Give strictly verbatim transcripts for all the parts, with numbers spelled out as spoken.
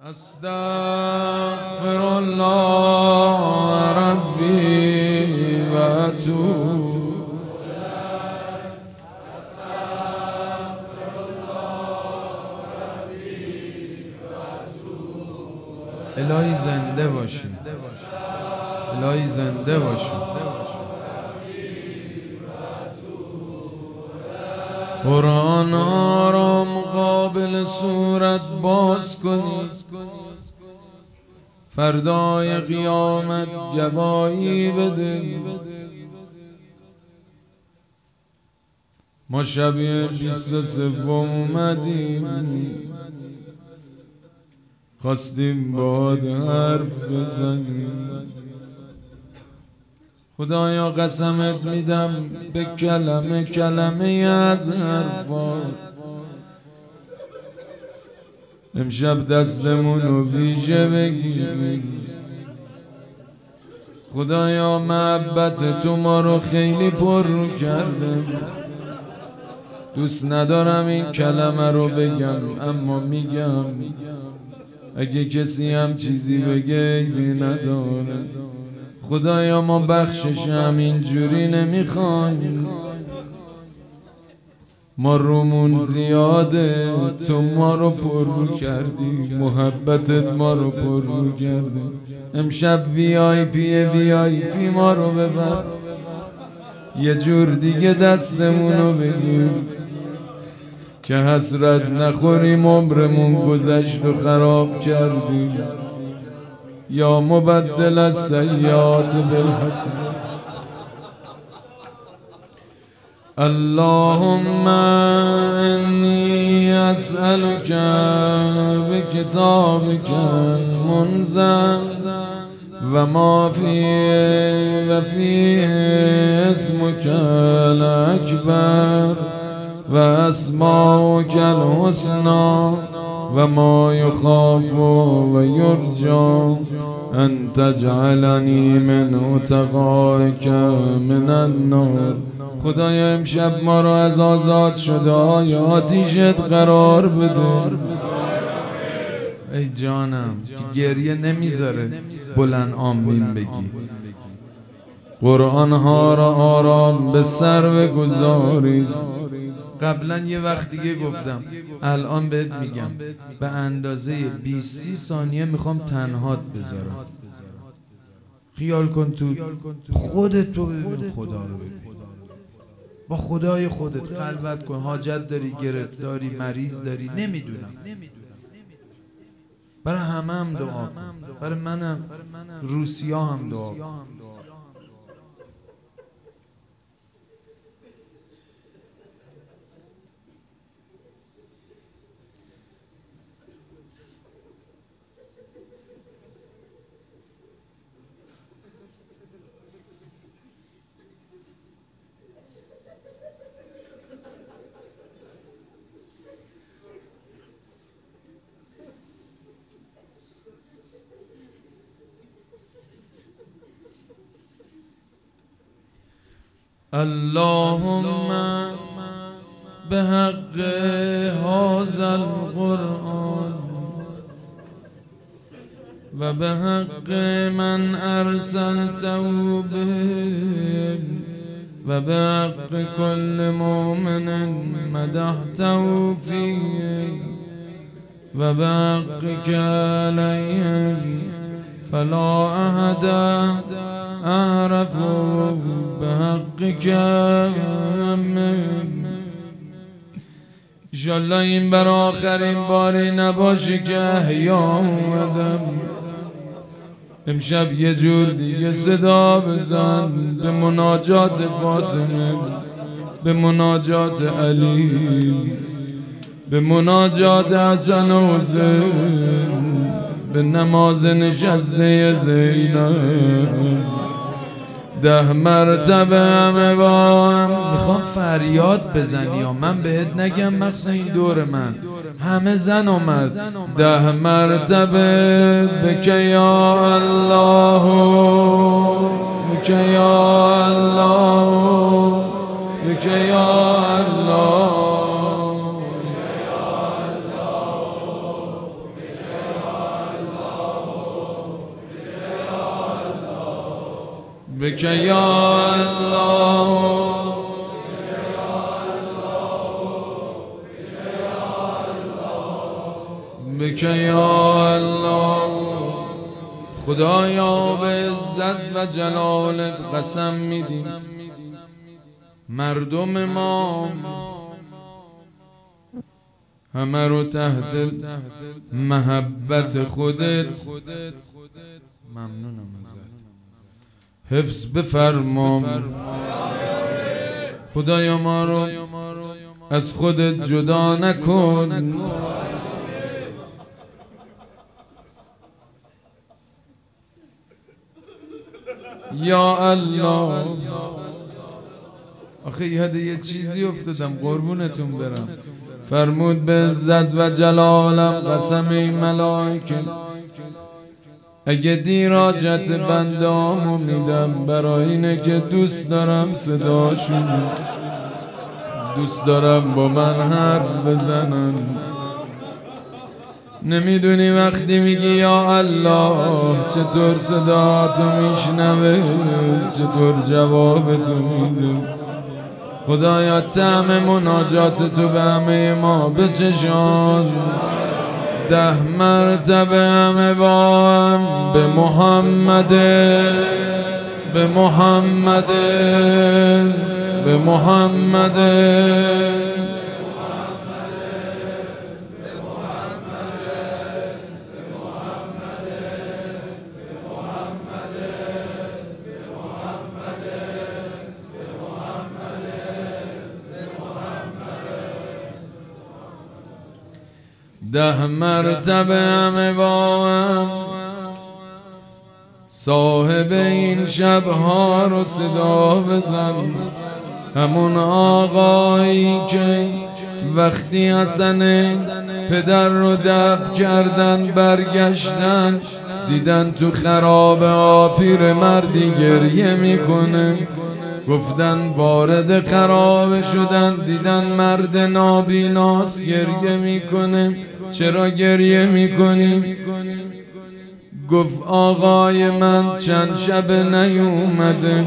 استغفر الله ربی و اتوب الهی زنده باشیم، الهی زنده باشیم. قرآن ها را مقابل صورت باز کنید، فردای قیامت گواهی بده. ما شب بیست و سوم اومدیم، خواستیم باد حرف بزنیم. خدایا قسمت میدم به کلمه کلمه از حرفات امشب دستمونو ویژه بگیر. خدایا محبت تو ما رو خیلی پر کرده، دوست ندارم این کلمه رو بگم اما میگم. اگه کسی هم چیزی بگه عیبی نداره. خدایا ما بخشش هم اینجوری نمیخوایم، ما رومون زیاده، تو ما رو پر کردی، محبتت ما رو پر کرده. امشب وی آی پی وی آی پی ما رو ببر، یه جور دیگه دستمونو بگیر که حسرت نخوریم عمرمون گذشت و خراب کردی. یا مبدل السیئات بالحسنات. اللهم انی اسألک بکتابک المنزل و ما فیه و فیه اسمک الاکبر و اسماؤک الحسنی و ما یخاف و یرجا ان تجعلنی من اتقائک من النار. خدایا امشب ما رو از آزاد شده های آتیشت قرار بده. ای جانم که گریه نمیذاره بلند آمین بگی. قرآن ها را آرام به سر بگذارید. قبلا یه وقت دیگه گفتم، الان بهت میگم به اندازه بیست سی ثانیه میخوام تنهات بذارم. خیال کن تو خودت تو ببین، خدا رو ببین، با خدای خودت خلوت کن. حاجت داری، گرفتاری، مریض داری، نمیدونم. برای همه هم دعا کن، برای منم، روسیا هم دعا کن. اللهم بحق هذا القرآن و بحق من ارسلته به و بحق كل مؤمن مدحته فيه و بحقك عليهم فلا أحد أعرف بحقك انشالله این بر آخرین باری نباشه که احیا اومدم. امشب یه جور دیگه صدا بزن به مناجات فاطمه، به مناجات علی، به مناجات حسن و حسین، به نماز نشسته زینب. ده مرتبه همه با هم میخوام فریاد بزنی یا من بهت نگم مقصد این دور من همه زن اومد. ده مرتبه بکه یا الله بکه یا الله بکه یا الله بك یا الله بک یا الله. خدایا به عزت و جلالت قسم میدیم مردم ما همه رو تحت محبت خودت ممنونم ازت حفظ بفرما. خدایا ما رو از خودت جدا نکن. یا الله. آخه یاد یه چیزی افتادم قربونتون برم. فرمود به عزت و جلالم قسم این ملائکه اگه دیر حاجت بندامو میدم برای اینه که دوست دارم صداشون دوست دارم با من حرف بزنن. نمیدونی وقتی میگی یا الله چطور صداتو میشنوه چطور جوابتو میده. خدایا طعم مناجات تو به همه ما بچشان. ده مرتبه همه با هم به محمد به محمد به محمد ده مرتبه همه با هم صاحب این شبها رو صدا بزن. همون آقایی که وقتی حسن پدر رو دفن کردن برگشتن دیدن تو خرابه ها پیر مردی گریه میکنه. گفتن وارد خرابه شدن دیدن مرد نابیناست گریه میکنه. چرا گریه میکنی؟ گفت آقای من چند شب نیومده.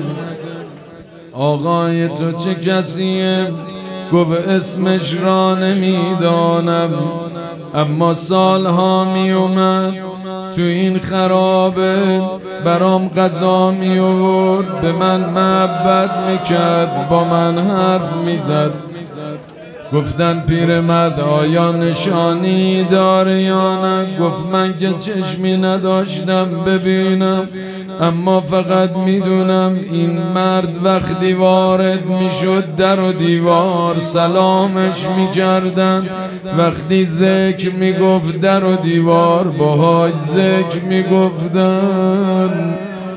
آقای تو چه کسیه؟ گفت اسمش را نمیدانم اما سالها میومد تو این خرابه برام غذا می آورد به من محبت میکرد با من حرف میزد. گفتن پیرمرد آیا نشانی داره یا نه؟ گفت من که چشمی نداشتم ببینم اما فقط میدونم این مرد وقتی وارد میشد در و دیوار سلامش میکردن. وقتی ذکر میگفت در و دیوار باهاش ذکر میگفتن.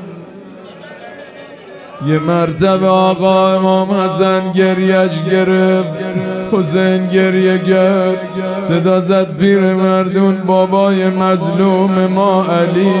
یه مرتبه آقا امام حسن گریش گرفت حسین گریه کرد صدا زد پیر مردون بابای مظلوم ما علی.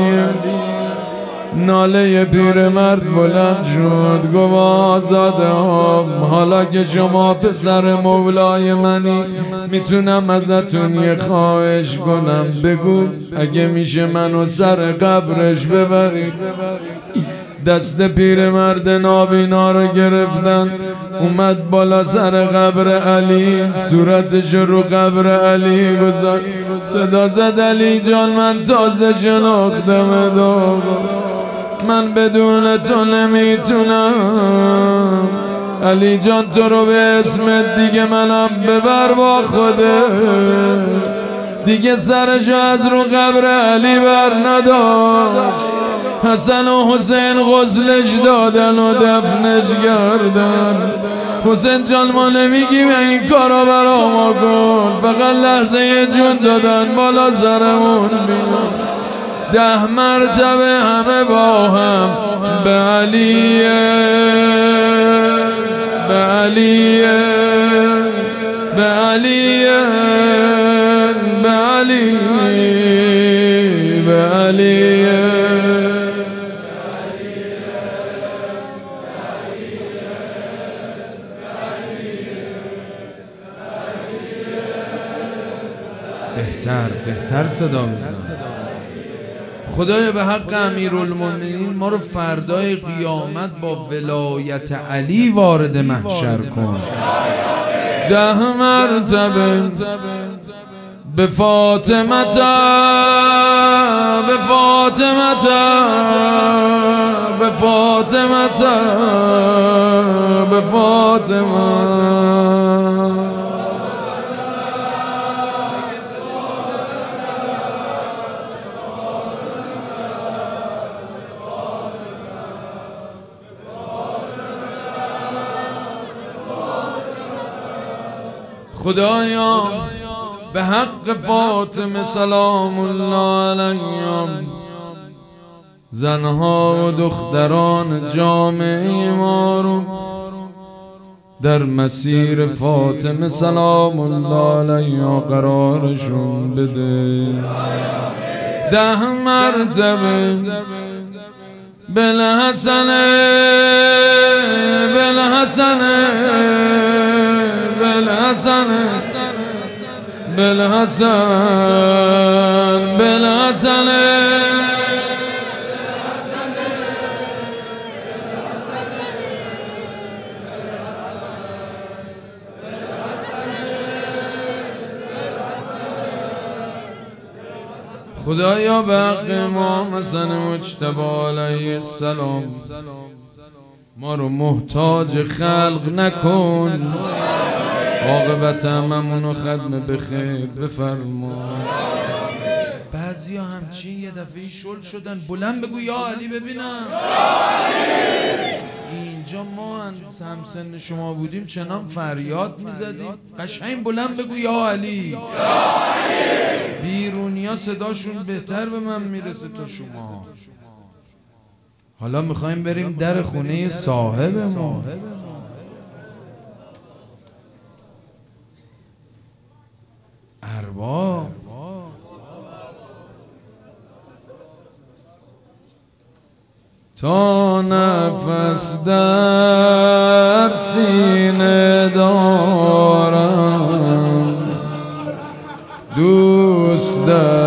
ناله پیرمرد بلند شد گفت آزاده هم حالا که شما پسر مولای منی میتونم ازتون یه خواهش کنم. بگو اگه میشه منو سر قبرش ببرید. دست پیرمرد نابینا رو گرفتن اومد بالا سر قبر علی صورتش رو قبر علی گذاشت. صدا زد علی جان من تازه شناختم داغ من بدون تو نمیتونم. علی جان تو رو به اسمت دیگه منم ببر با خوده. دیگه سرشو از رو قبر علی بر نداشت. حسن و حسین غسلش دادن و دفنش کردن. حسین جان ما نمیگیم این کارا برا ما کن فقط لحظه یه جون دادن بالا سرمون بیان. ده مرتبه همه با هم به علیه به علیه به علیه به علی به علیه. بهتر بهتر صدا میزن. خدایا به حق امیرالمومنین ما رو فردای قیامت با ولایت علی وارد محشر کن. ده مرتبه به فاطمتا به فاطمتا به فاطمتا به فاطمه. خدایا به حق فاطمه سلام الله علیها زنها و دختران جامعه ما رو در مسیر فاطمه سلام الله علیها قرارشون بده. ده مرتبه بالحسن بالحسن بالحسن بالحسن بالحسن خدایا به حق امام حسن مجتبی علیه السلام ما رو محتاج خلق نکن. عاقبت هممونو ختم بخیر بفرما. بعضی ها همچین یه دفعه شل شدن بلند بگو یا علی ببینم. اینجا ما همسن شما بودیم چنان فریاد میزدیم قشنگ بلند بگو یا علی. بیرونی ها صداشون بهتر به من میرسه تا شما. حالا میخوایم بریم در خونه صاحب ما. ارباب تا نفس در سینه دارم دوست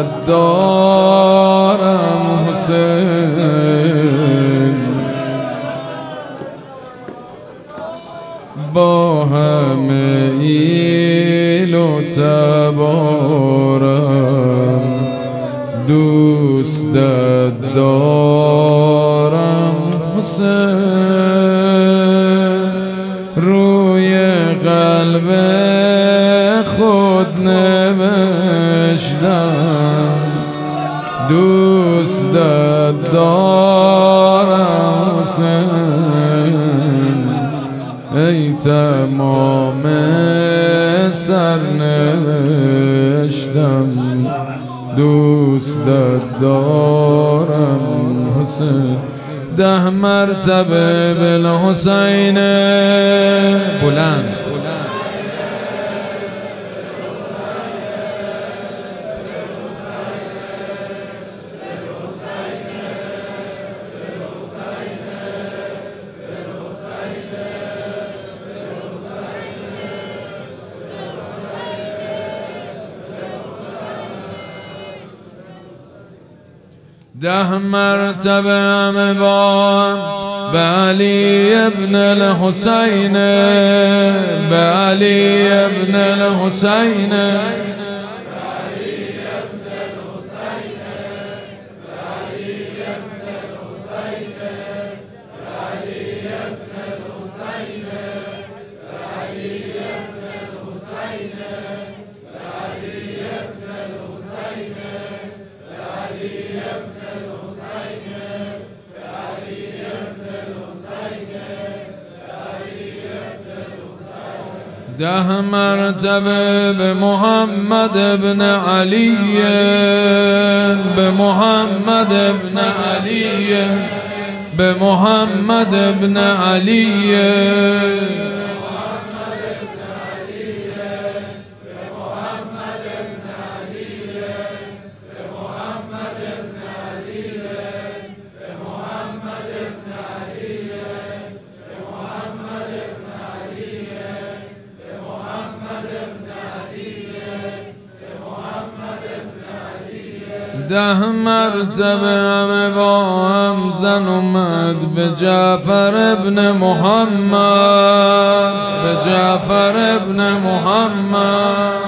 دارم حسین با همه ایل و تبارم دوست دارم حسین. روی قلب خود نوشتم دوست دارم حسین. ای تمام سرنوشتم دوست دارم حسین. ده مرتبه بالحسین بلند ده مرتبه همه با به علی ابن الحسین به علی ابن الحسین ده مرتبه به محمد ابن علی به محمد ابن علی به محمد ابن علی ده مرتبه همه با هم زن اومد به جعفر ابن محمد، به جعفر ابن محمد،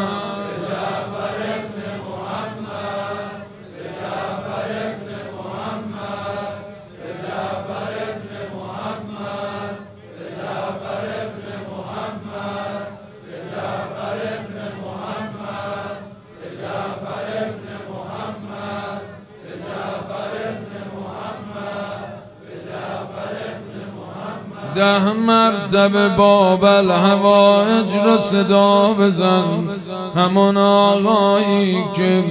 ده مرتبه باب الحوائج رو صدا بزن، همون آقایی که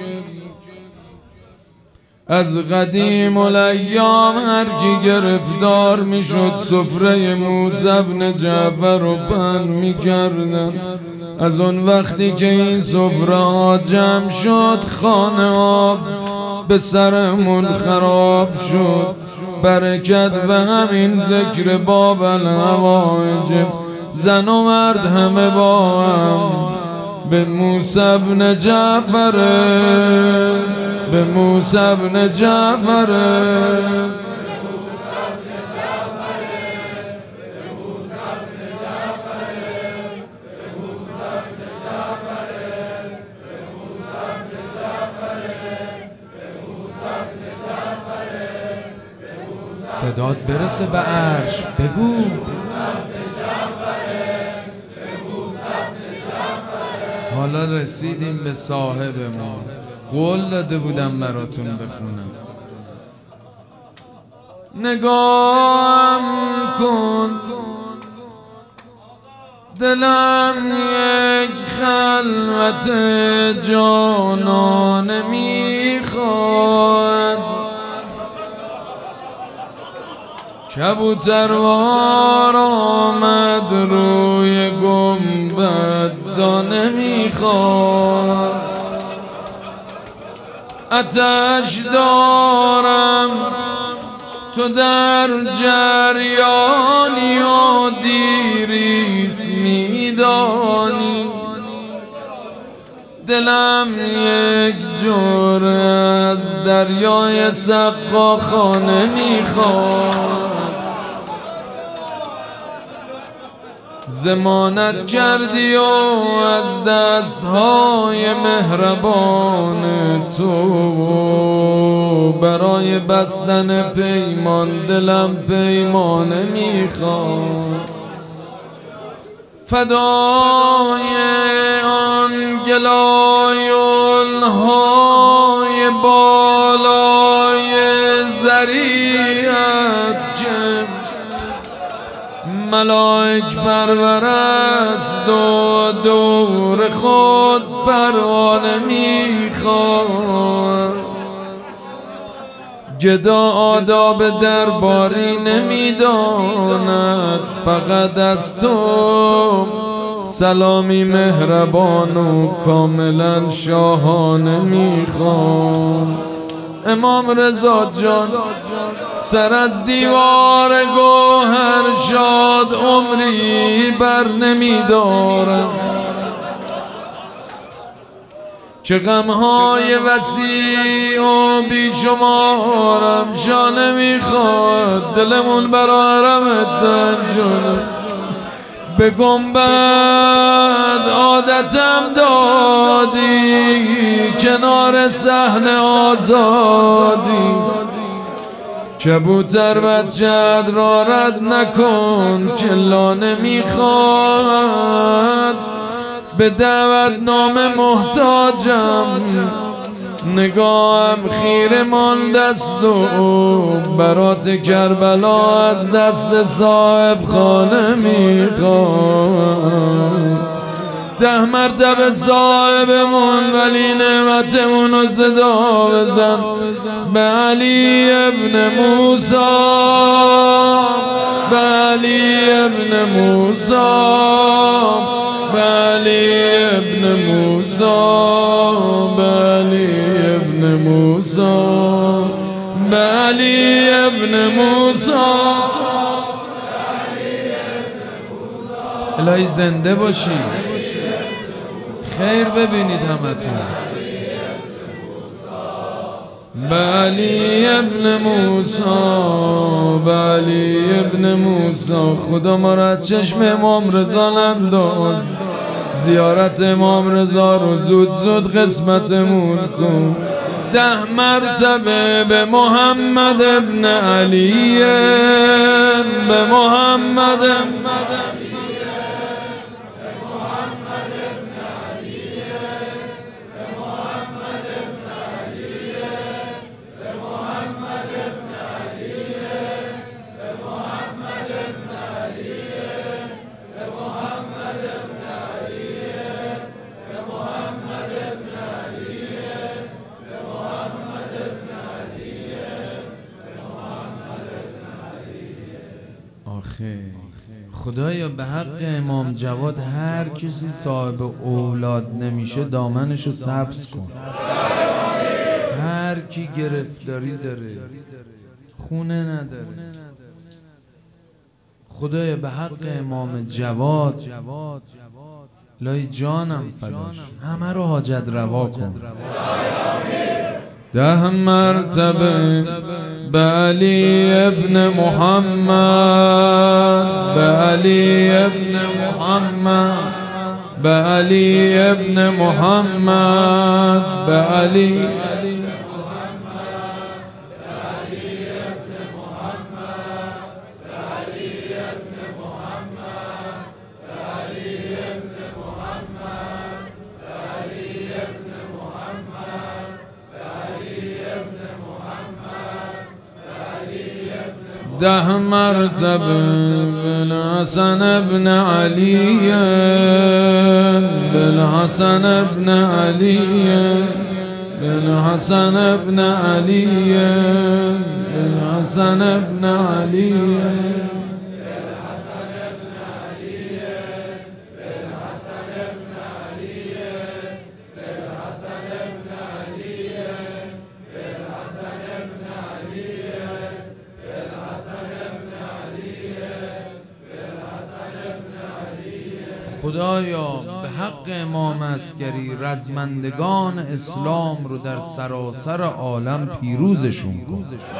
از قدیم الایام هر کی گرفتار میشد سفره موسی بن جعفر رو بند میکردن. از اون وقتی که این سفره ها جمع شد خانه آب به سرمون خراب شد. برکت به همین ذکر باب الحوائج، زن و مرد همه با هم به موسی بن جعفر، به موسی بن جعفر، صدات برسه به عرش بگو. حالا رسیدیم به صاحب ما، قول داده بودم براتون بخونم. نگام کن دلم یک خلوت جانانه میخواد، کبوتروار آمد روی گنبد دانه میخواد. آتش دارم تو در جریانی و دیریس میدانی، دلم یک جور از دریای سقاخانه میخواد. ضمانت کردی و از دستهای مهربان تو برای بستن پیمان دلم پیمانه میخواد. فدای آن گلایونهای بالای زریعت که ملائک پرورست و دور خود پروانه میخواد. گدا آداب درباری نمیداند، فقط از تو سلامی مهربان و کاملا شاهانه میخواد. امام رضا جان سر از دیوار گوهر شاد عمری بر نمیدارم، که غمهای وسیع و بیشمارم شانه میخواد. دلمون برا حرمت جانم به گنبد عادتم دادی، کنار صحن آزادی کبوتر بچت را رد نکن که لانه میخواد. به دعوت نام محتاجم، نگاهم خیره مانده است و برات کربلا از دست صاحب خانه میخواد. ده مرتبه صاحبمون ولی نعمتمون رو صدا بزن، به علی ابن موسی، به علی ابن موسی، به علی ابن موسی، به علی ابن موسی، به علی ابن موسی. الهی زنده باشی، خیر ببینید همتون. به علی ابن موسی، به علی ابن موسی. خدا ما را چشم امام رضا ننداز، زیارت امام رضا رو زود زود قسمتمون کن. ده مرتبه به محمد ابن علی، به محمد ابن علی، به محمد ابن علی، به محمد ابن علی، به محمد ابن علی، به محمد ابن علی، به محمد ابن علی، به محمد ابن علی، به محمد ابن علی، به محمد ابن علی. آخه خدایا به حق امام جواد هر کسی صاحب اولاد نمیشه دامنشو سبز کن. هر کی گرفتاری داره، خونه نداره، خدایا به حق امام جواد لای جانم فداش همه رو حاجت روا کن. ده مرتبه به علی ابن محمد، به علی ابن محمد، به علی ابن محمد، به علی ده مرتبه بالحسن ابن علی، بالحسن ابن علی، بالحسن ابن علی، بالحسن ابن علی، خدایا به حق امام عسکری رزمندگان اسلام رو در سراسر عالم پیروزشون کن.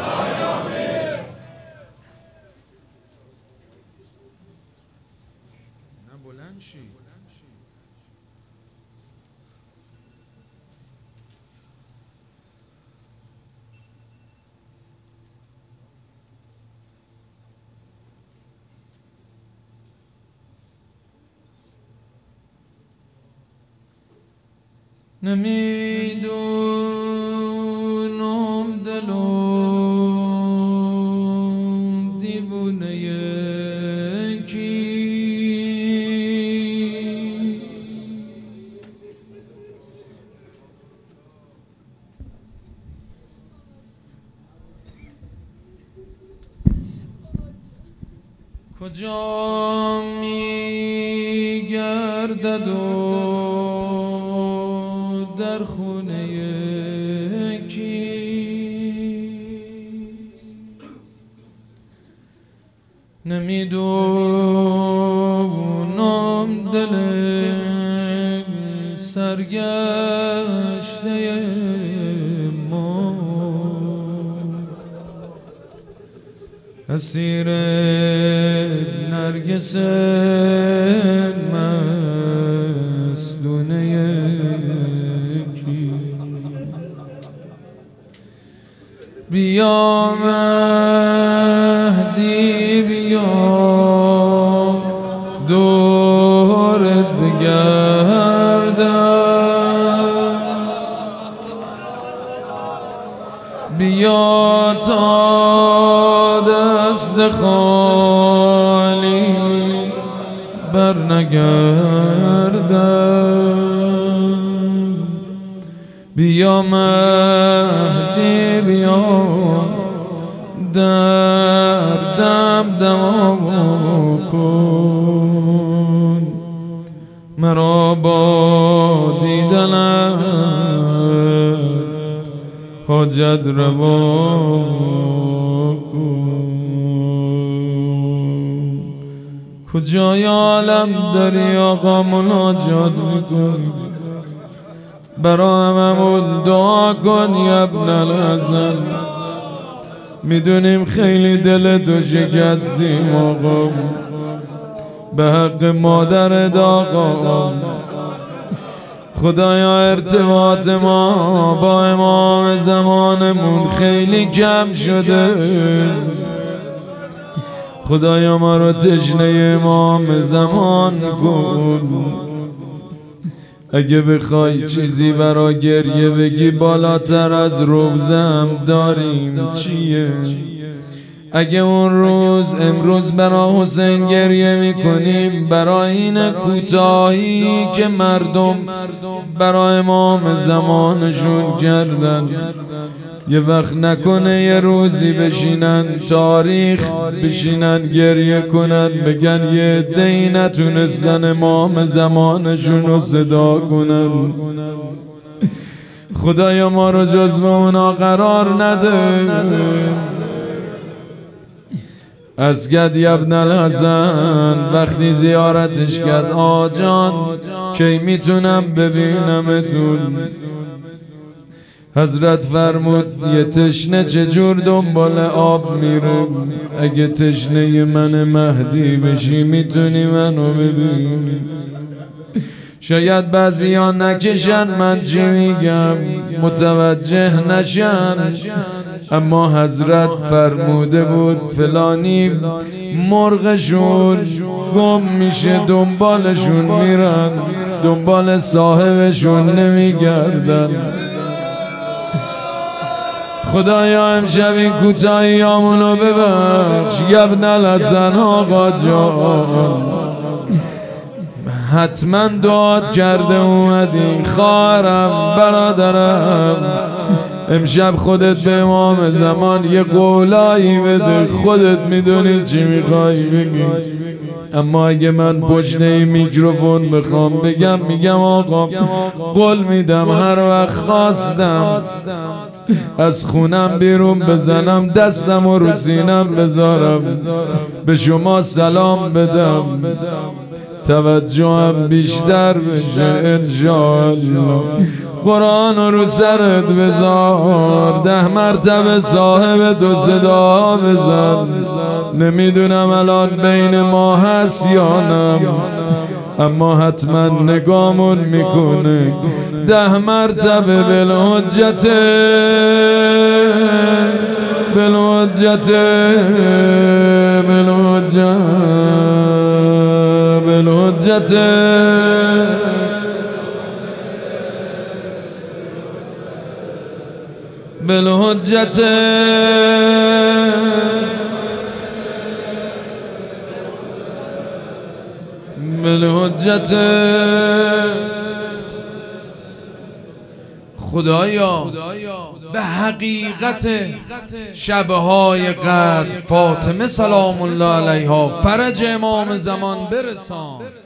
نمیدونم دلم دیوونه کی، کجا میگردد در خونه کیست، نمیدونم دل سرگشته ما اسیر نرگس مستونه بیا مهدی بیا دورت بگردم، بیا تا دست خالی بر نگردم، بیا مهدی بیا دردم دوا کن، مرا با دیدنت حاجت روا کن. کجای عالم داری آقا مناجات میکنی، برا هممون دعا کن یا ابن الحسن. میدونیم خیلی دل تو شکستیم آقا، به حق مادر آقا. خدایا ارتباط ما با امام زمانمون خیلی کم شده، خدایا ما رو تشنه امام زمان کن. اگه بخوای چیزی برا گریه بگی بالاتر از روزم داریم چیه؟ اگه اون روز امروز برا حسین گریه میکنیم برای این کوتاهی که مردم برا امام زمانشون کردن، یه وقت نکنه یه روزی بشینن تاریخ بشینن گریه کنن بگن یه عده‌ای نتونستن امام زمانشون رو صدا کنن. خدایا ما رو جزو اونا قرار نده. اسگد ابن الحسن وقتی زیارتش کرد آجان کی میتونم ببینمتون؟ حضرت فرمود یه تشنه چجور دنبال آب میره؟ اگه تشنه من مهدی بشی میتونی منو ببینی. شاید بعضیا نکشن من چی میگم متوجه نشن، اما حضرت فرموده بود فلانی مرغشون گم میشه دنبالشون میرن، دنبال صاحبشون نمیگردن. خدایا امشب این کوتاهیامونو ببخش یا ابن الحسن آقا جان. حتما دعات کرده اومدی خواهرم برادرم، امشب خودت به امام زمان یه قولایی بده، خودت میدونی چی میخوای بگی. اما اگه من پشت این میکروفون بخوام بگم میگم آقا قول میدم هر وقت خواستم از خونم بیرون بزنم دستم و رو سینم بذارم به شما سلام بدم، توجهم بیشتر بشه انشاءالله. قرآن رو سرت بذار، ده مرتبه صاحب تو صدا بزن. نمیدونم الان بین ما هست یا نه، اما حتما نگامون میکنه. ده مرتبه بالحجت بالحجت بالحجت بالحجت بالحجت بالحجت. خدایا به حقیقت شبهای قدر فاطمه سلام الله علیها فرج امام زمان برسان.